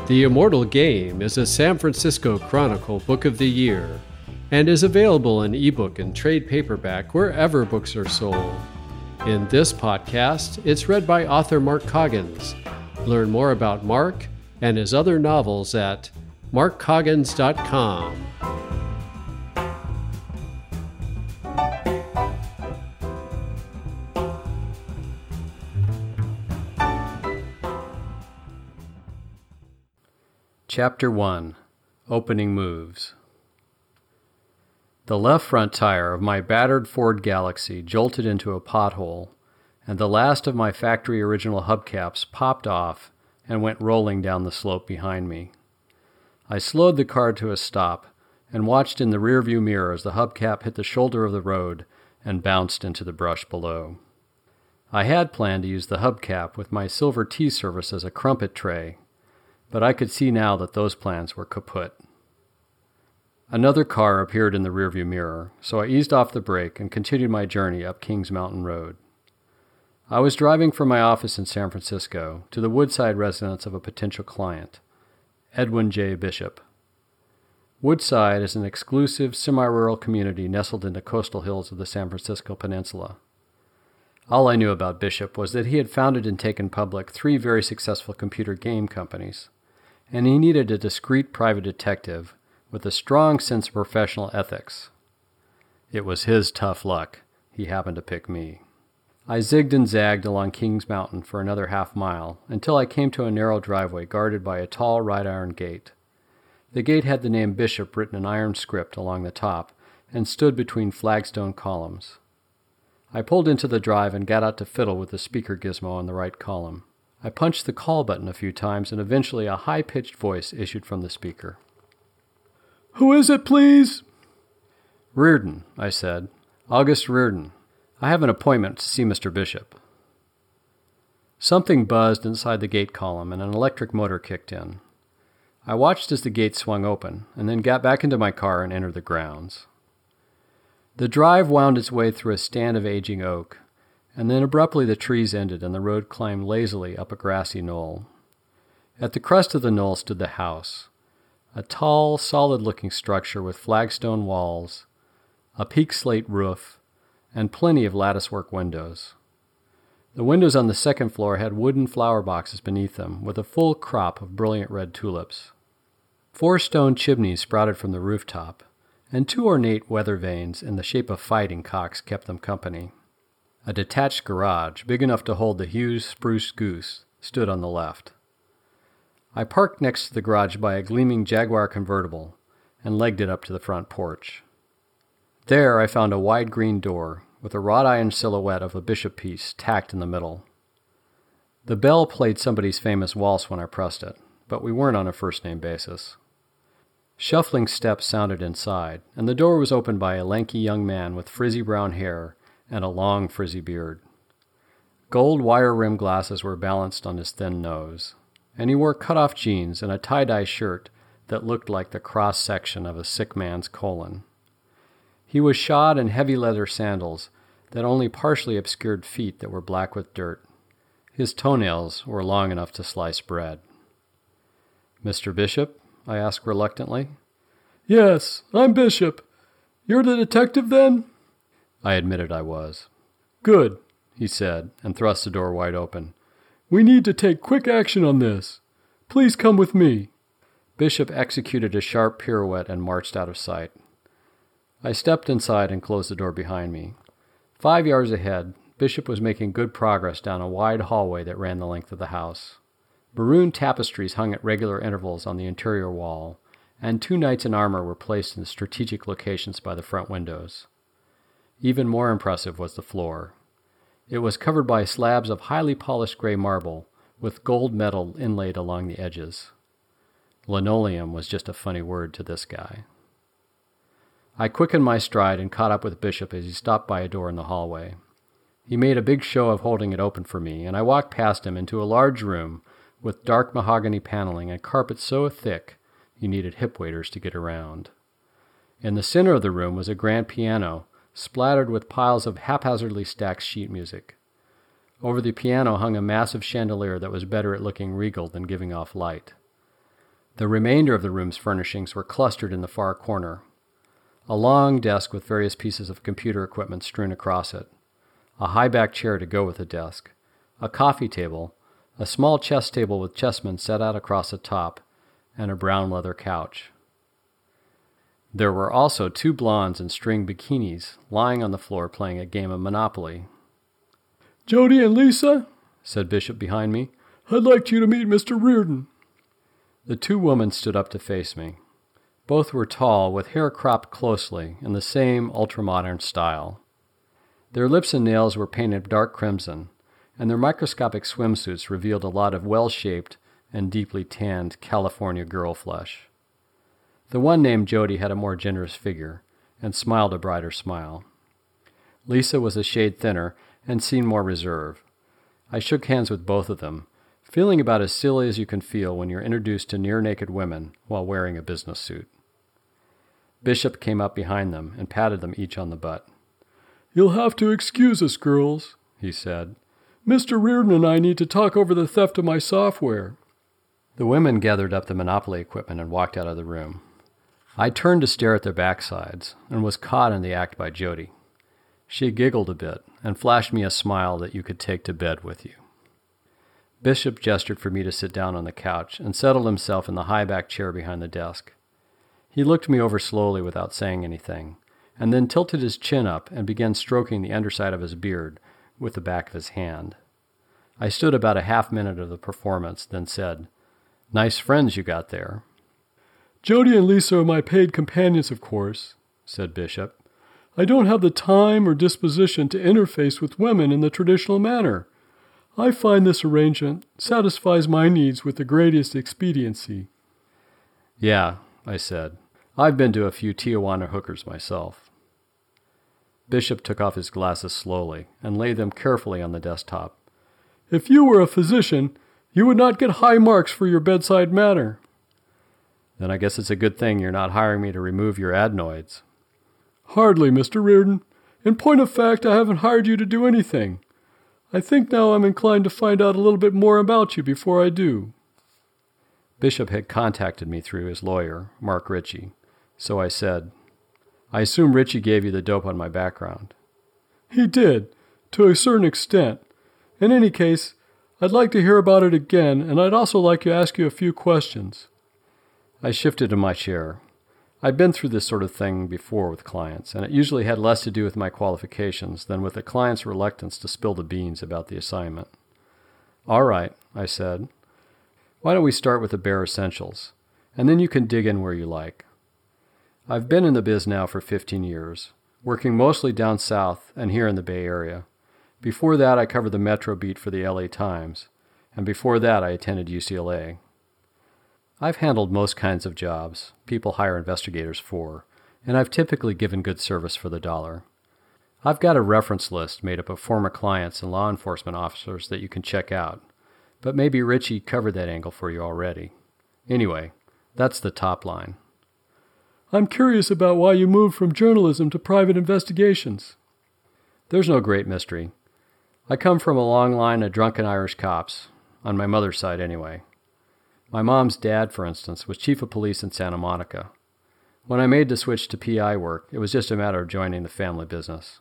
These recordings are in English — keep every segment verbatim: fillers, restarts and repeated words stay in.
The Immortal Game is a San Francisco Chronicle Book of the Year and is available in ebook and trade paperback wherever books are sold. In this podcast, it's read by author Mark Coggins. Learn more about Mark and his other novels at mark coggins dot com. Chapter one. Opening Moves. The left front tire of my battered Ford Galaxy jolted into a pothole, and the last of my factory original hubcaps popped off and went rolling down the slope behind me. I slowed the car to a stop and watched in the rearview mirror as the hubcap hit the shoulder of the road and bounced into the brush below. I had planned to use the hubcap with my silver tea service as a crumpet tray, but I could see now that those plans were kaput. Another car appeared in the rearview mirror, so I eased off the brake and continued my journey up Kings Mountain Road. I was driving from my office in San Francisco to the Woodside residence of a potential client, Edwin J. Bishop. Woodside is an exclusive, semi-rural community nestled in the coastal hills of the San Francisco Peninsula. All I knew about Bishop was that he had founded and taken public three very successful computer game companies, and he needed a discreet private detective with a strong sense of professional ethics. It was his tough luck. He happened to pick me. I zigged and zagged along Kings Mountain for another half mile until I came to a narrow driveway guarded by a tall wrought iron gate. The gate had the name Bishop written in iron script along the top and stood between flagstone columns. I pulled into the drive and got out to fiddle with the speaker gizmo on the right column. I punched the call button a few times, and eventually a high-pitched voice issued from the speaker. "Who is it, please?" "Reardon," I said. "August Reardon. I have an appointment to see Mister Bishop." Something buzzed inside the gate column, and an electric motor kicked in. I watched as the gate swung open, and then got back into my car and entered the grounds. The drive wound its way through a stand of aging oak, and then abruptly the trees ended and the road climbed lazily up a grassy knoll. At the crest of the knoll stood the house, a tall, solid-looking structure with flagstone walls, a peaked slate roof, and plenty of latticework windows. The windows on the second floor had wooden flower boxes beneath them with a full crop of brilliant red tulips. Four stone chimneys sprouted from the rooftop, and two ornate weather vanes in the shape of fighting cocks kept them company. A detached garage, big enough to hold the Hughes Spruce Goose, stood on the left. I parked next to the garage by a gleaming Jaguar convertible and legged it up to the front porch. There I found a wide green door with a wrought iron silhouette of a Bishop piece tacked in the middle. The bell played somebody's famous waltz when I pressed it, but we weren't on a first-name basis. Shuffling steps sounded inside, and the door was opened by a lanky young man with frizzy brown hair and a long frizzy beard. Gold wire-rimmed glasses were balanced on his thin nose, and he wore cut-off jeans and a tie-dye shirt that looked like the cross-section of a sick man's colon. He was shod in heavy leather sandals that only partially obscured feet that were black with dirt. His toenails were long enough to slice bread. "Mister Bishop?" I asked reluctantly. "Yes, I'm Bishop. You're the detective, then?" I admitted I was. "Good," he said, and thrust the door wide open. "We need to take quick action on this. Please come with me." Bishop executed a sharp pirouette and marched out of sight. I stepped inside and closed the door behind me. Five yards ahead, Bishop was making good progress down a wide hallway that ran the length of the house. Maroon tapestries hung at regular intervals on the interior wall, and two knights in armor were placed in strategic locations by the front windows. Even more impressive was the floor. It was covered by slabs of highly polished gray marble, with gold metal inlaid along the edges. Linoleum was just a funny word to this guy. I quickened my stride and caught up with Bishop as he stopped by a door in the hallway. He made a big show of holding it open for me, and I walked past him into a large room with dark mahogany paneling and carpet so thick you needed hip waders to get around. In the center of the room was a grand piano, splattered with piles of haphazardly stacked sheet music. Over the piano hung a massive chandelier that was better at looking regal than giving off light. The remainder of the room's furnishings were clustered in the far corner. A long desk with various pieces of computer equipment strewn across it, a high-back chair to go with the desk, a coffee table, a small chess table with chessmen set out across the top, and a brown leather couch. There were also two blondes in string bikinis lying on the floor playing a game of Monopoly. "Jody and Lisa," said Bishop behind me, "I'd like you to meet Mister Reardon." The two women stood up to face me. Both were tall, with hair cropped closely in the same ultramodern style. Their lips and nails were painted dark crimson, and their microscopic swimsuits revealed a lot of well-shaped and deeply tanned California girl flesh. The one named Jody had a more generous figure and smiled a brighter smile. Lisa was a shade thinner and seemed more reserved. I shook hands with both of them, feeling about as silly as you can feel when you're introduced to near-naked women while wearing a business suit. Bishop came up behind them and patted them each on the butt. "You'll have to excuse us, girls," he said. "Mister Reardon and I need to talk over the theft of my software." The women gathered up the Monopoly equipment and walked out of the room. I turned to stare at their backsides and was caught in the act by Jody. She giggled a bit and flashed me a smile that you could take to bed with you. Bishop gestured for me to sit down on the couch and settled himself in the high-back chair behind the desk. He looked me over slowly without saying anything, and then tilted his chin up and began stroking the underside of his beard with the back of his hand. I stood about a half minute of the performance, then said, "Nice friends you got there." "Jody and Lisa are my paid companions, of course," said Bishop. "I don't have the time or disposition to interface with women in the traditional manner. I find this arrangement satisfies my needs with the greatest expediency." "Yeah," I said. "I've been to a few Tijuana hookers myself." Bishop took off his glasses slowly and laid them carefully on the desktop. "If you were a physician, you would not get high marks for your bedside manner." "Then I guess it's a good thing you're not hiring me to remove your adenoids." "Hardly, Mister Reardon. In point of fact, I haven't hired you to do anything. I think now I'm inclined to find out a little bit more about you before I do." Bishop had contacted me through his lawyer, Mark Ritchie, so I said, "I assume Ritchie gave you the dope on my background." "He did, to a certain extent. In any case, I'd like to hear about it again, and I'd also like to ask you a few questions." I shifted in my chair. I'd been through this sort of thing before with clients, and it usually had less to do with my qualifications than with the client's reluctance to spill the beans about the assignment. "All right," I said. "Why don't we start with the bare essentials, and then you can dig in where you like. I've been in the biz now for fifteen years, working mostly down south and here in the Bay Area. Before that, I covered the Metro beat for the L A Times, and before that, I attended U C L A. I've handled most kinds of jobs people hire investigators for, and I've typically given good service for the dollar. I've got a reference list made up of former clients and law enforcement officers that you can check out, but maybe Ritchie covered that angle for you already. Anyway, that's the top line." "I'm curious about why you moved from journalism to private investigations." "There's no great mystery. I come from a long line of drunken Irish cops, on my mother's side anyway. My mom's dad, for instance, was chief of police in Santa Monica. When I made the switch to P I work, it was just a matter of joining the family business."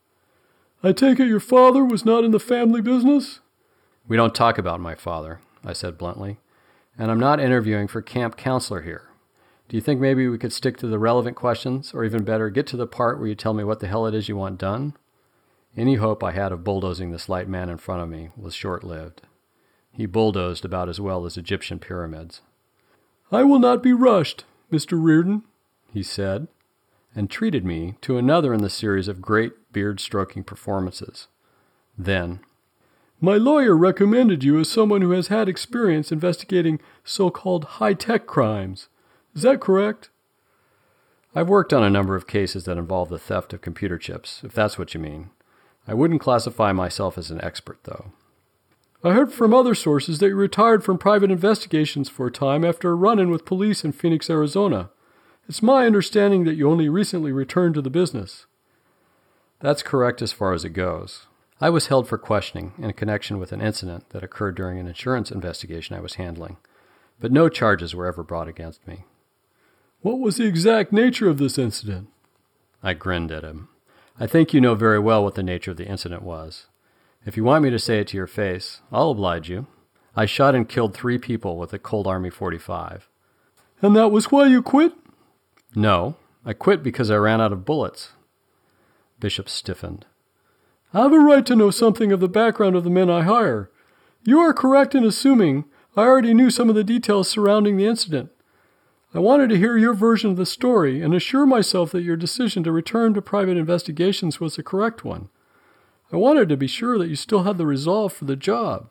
"I take it your father was not in the family business?" "We don't talk about my father," I said bluntly, "and I'm not interviewing for camp counselor here. Do you think maybe we could stick to the relevant questions, or even better, get to the part where you tell me what the hell it is you want done?" Any hope I had of bulldozing this light man in front of me was short-lived. He bulldozed about as well as Egyptian pyramids. "I will not be rushed, Mister Reardon," he said, and treated me to another in the series of great beard-stroking performances. Then, "My lawyer recommended you as someone who has had experience investigating so-called high-tech crimes. Is that correct?" "I've worked on a number of cases that involve the theft of computer chips, if that's what you mean. I wouldn't classify myself as an expert, though." "I heard from other sources that you retired from private investigations for a time after a run-in with police in Phoenix, Arizona. It's my understanding that you only recently returned to the business." "That's correct as far as it goes. I was held for questioning in connection with an incident that occurred during an insurance investigation I was handling. but no charges were ever brought against me. What was the exact nature of this incident? I grinned at him. I think you know very well what the nature of the incident was. If you want me to say it to your face, I'll oblige you. I shot and killed three people with a Colt Army forty-five. And that was why you quit? No, I quit because I ran out of bullets. Bishop stiffened. I have a right to know something of the background of the men I hire. You are correct in assuming I already knew some of the details surrounding the incident. I wanted to hear your version of the story and assure myself that your decision to return to private investigations was the correct one. I wanted to be sure that you still had the resolve for the job.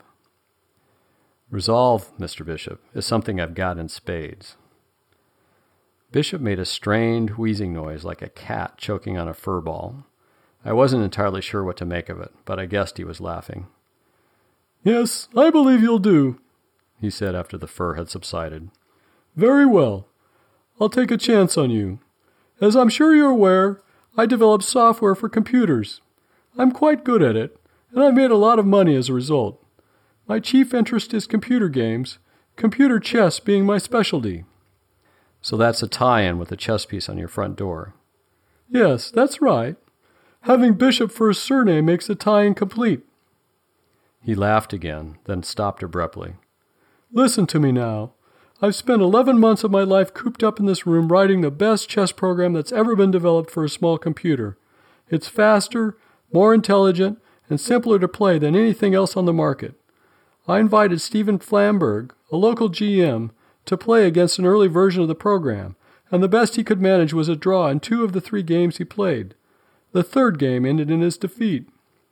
Resolve, Mister Bishop, is something I've got in spades. Bishop made a strained, wheezing noise like a cat choking on a fur ball. I wasn't entirely sure what to make of it, but I guessed he was laughing. Yes, I believe you'll do, he said after the fur had subsided. Very well. I'll take a chance on you. As I'm sure you're aware, I develop software for computers. I'm quite good at it, and I've made a lot of money as a result. My chief interest is computer games, computer chess being my specialty. So that's a tie-in with the chess piece on your front door. Yes, that's right. Having Bishop for a surname makes the tie-in complete. He laughed again, then stopped abruptly. Listen to me now. I've spent eleven months of my life cooped up in this room writing the best chess program that's ever been developed for a small computer. It's faster, more intelligent, and simpler to play than anything else on the market. I invited Stephen Flamberg, a local G M, to play against an early version of the program, and the best he could manage was a draw in two of the three games he played. The third game ended in his defeat.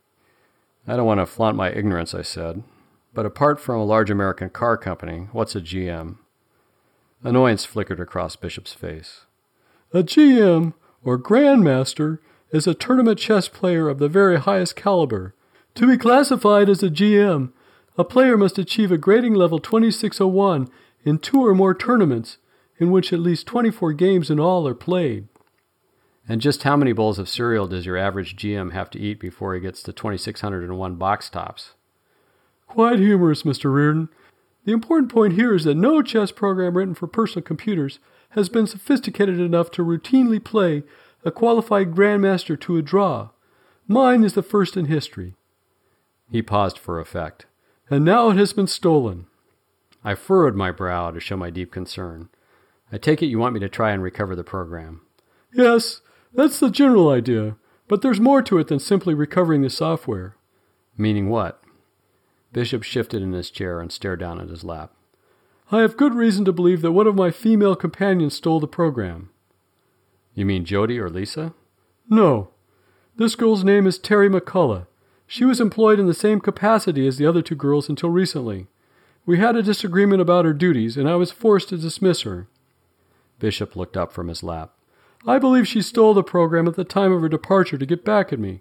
I don't want to flaunt my ignorance, I said, but apart from a large American car company, what's a G M? Annoyance flickered across Bishop's face. A G M, or Grandmaster, is a tournament chess player of the very highest caliber. To be classified as a G M, a player must achieve a grading level twenty-six oh one in two or more tournaments, in which at least twenty-four games in all are played. And just how many bowls of cereal does your average G M have to eat before he gets to twenty-six oh one box tops? Quite humorous, Mister Reardon. The important point here is that no chess program written for personal computers has been sophisticated enough to routinely play a qualified grandmaster to a draw. Mine is the first in history. He paused for effect. And now it has been stolen. I furrowed my brow to show my deep concern. I take it you want me to try and recover the program. Yes, that's the general idea, but there's more to it than simply recovering the software. Meaning what? Bishop shifted in his chair and stared down at his lap. I have good reason to believe that one of my female companions stole the program. You mean Jody or Lisa? No. This girl's name is Terry McCullough. She was employed in the same capacity as the other two girls until recently. We had a disagreement about her duties, and I was forced to dismiss her. Bishop looked up from his lap. I believe she stole the program at the time of her departure to get back at me.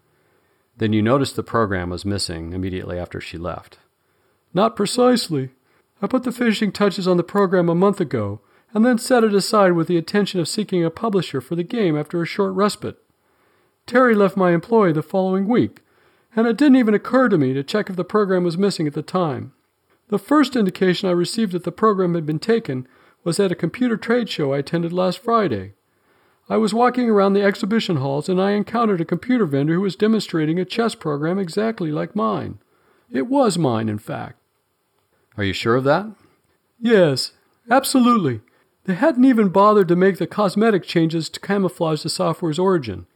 Then you noticed the program was missing immediately after she left. Not precisely. I put the finishing touches on the program a month ago, and then set it aside with the intention of seeking a publisher for the game after a short respite. Terry left my employ the following week, and it didn't even occur to me to check if the program was missing at the time. The first indication I received that the program had been taken was at a computer trade show I attended last Friday. I was walking around the exhibition halls and I encountered a computer vendor who was demonstrating a chess program exactly like mine. It was mine, in fact. Are you sure of that? Yes, absolutely. They hadn't even bothered to make the cosmetic changes to camouflage the software's origin.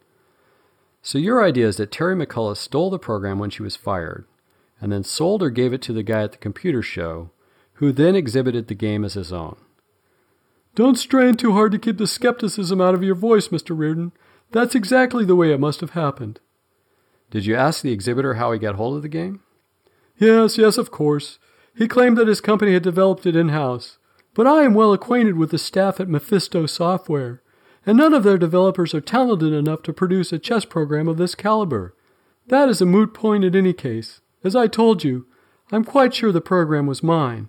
So your idea is that Terry McCullough stole the program when she was fired, and then sold or gave it to the guy at the computer show, who then exhibited the game as his own. Don't strain too hard to keep the skepticism out of your voice, Mister Reardon. That's exactly the way it must have happened. Did you ask the exhibitor how he got hold of the game? Yes, yes, of course. He claimed that his company had developed it in-house. But I am well acquainted with the staff at Mephisto Software, and none of their developers are talented enough to produce a chess program of this caliber. That is a moot point in any case. As I told you, I'm quite sure the program was mine.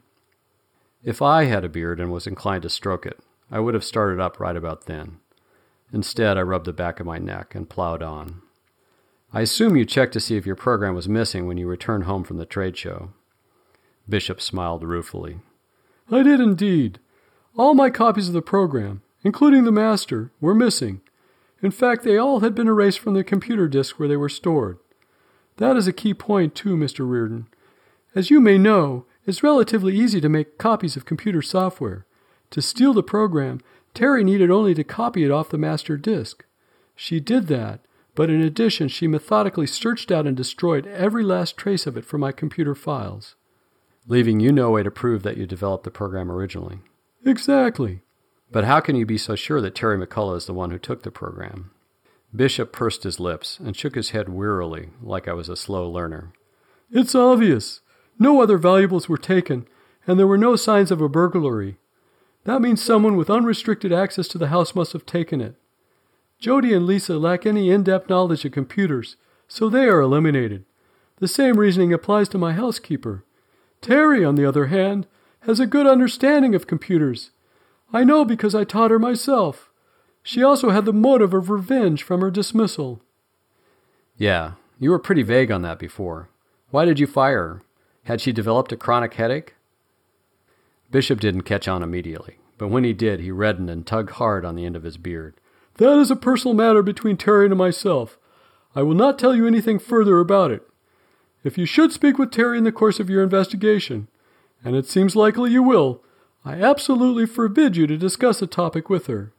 If I had a beard and was inclined to stroke it, I would have started up right about then. Instead, I rubbed the back of my neck and plowed on. I assume you checked to see if your program was missing when you returned home from the trade show. Bishop smiled ruefully. I did indeed. All my copies of the program, including the master, were missing. In fact, they all had been erased from the computer disk where they were stored. That is a key point, too, Mister Reardon. As you may know, it's relatively easy to make copies of computer software. To steal the program, Terry needed only to copy it off the master disk. She did that, but in addition, she methodically searched out and destroyed every last trace of it from my computer files. Leaving you no way to prove that you developed the program originally. Exactly. But how can you be so sure that Terry McCullough is the one who took the program? Bishop pursed his lips and shook his head wearily, like I was a slow learner. It's obvious. No other valuables were taken, and there were no signs of a burglary. That means someone with unrestricted access to the house must have taken it. Jody and Lisa lack any in-depth knowledge of computers, so they are eliminated. The same reasoning applies to my housekeeper. Terry, on the other hand, has a good understanding of computers. I know because I taught her myself. She also had the motive of revenge from her dismissal. Yeah, you were pretty vague on that before. Why did you fire her? Had she developed a chronic headache? Bishop didn't catch on immediately, but when he did, he reddened and tugged hard on the end of his beard. That is a personal matter between Terry and myself. I will not tell you anything further about it. If you should speak with Terry in the course of your investigation, and it seems likely you will, I absolutely forbid you to discuss the topic with her.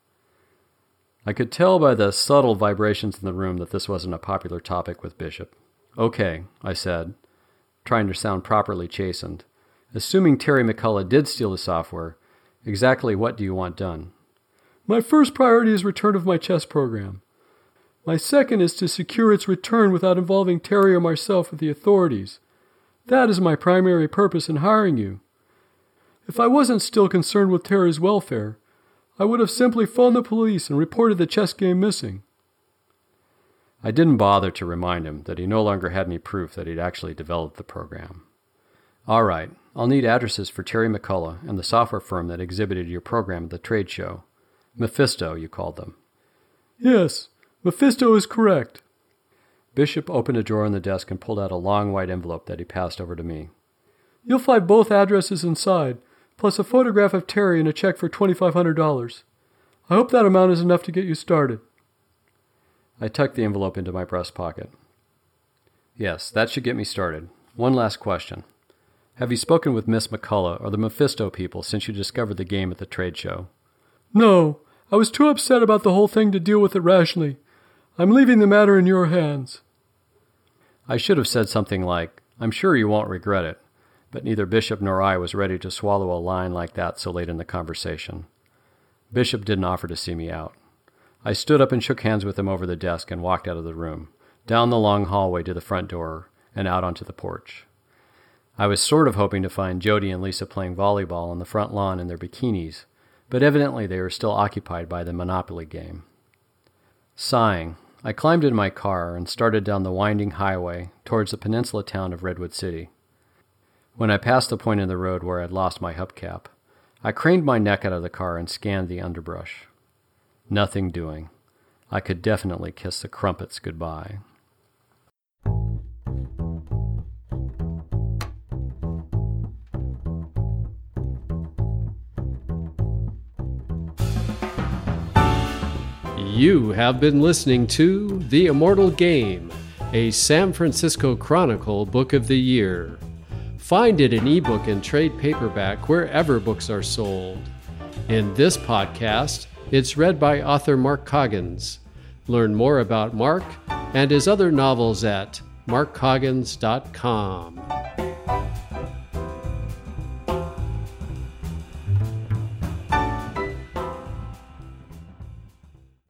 I could tell by the subtle vibrations in the room that this wasn't a popular topic with Bishop. Okay, I said, trying to sound properly chastened. Assuming Terry McCullough did steal the software, exactly what do you want done? My first priority is return of my chess program. My second is to secure its return without involving Terry or myself with the authorities. That is my primary purpose in hiring you. If I wasn't still concerned with Terry's welfare, I would have simply phoned the police and reported the chess game missing. I didn't bother to remind him that he no longer had any proof that he'd actually developed the program. All right, I'll need addresses for Terry McCullough and the software firm that exhibited your program at the trade show. Mephisto, you called them. Yes, Mephisto is correct. Bishop opened a drawer in the desk and pulled out a long white envelope that he passed over to me. You'll find both addresses inside, plus a photograph of Terry and a check for twenty-five hundred dollars. I hope that amount is enough to get you started. I tucked the envelope into my breast pocket. Yes, that should get me started. One last question. Have you spoken with Miss McCullough or the Mephisto people since you discovered the game at the trade show? No, I was too upset about the whole thing to deal with it rationally. I'm leaving the matter in your hands. I should have said something like, I'm sure you won't regret it, but neither Bishop nor I was ready to swallow a line like that so late in the conversation. Bishop didn't offer to see me out. I stood up and shook hands with him over the desk and walked out of the room, down the long hallway to the front door, and out onto the porch. I was sort of hoping to find Jody and Lisa playing volleyball on the front lawn in their bikinis, but evidently they were still occupied by the Monopoly game. Sighing, I climbed into my car and started down the winding highway towards the peninsula town of Redwood City. When I passed the point in the road where I'd lost my hubcap, I craned my neck out of the car and scanned the underbrush. Nothing doing. I could definitely kiss the crumpets goodbye. You have been listening to The Immortal Game, a San Francisco Chronicle Book of the Year. Find it in ebook and trade paperback wherever books are sold. In this podcast, it's read by author Mark Coggins. Learn more about Mark and his other novels at mark coggins dot com.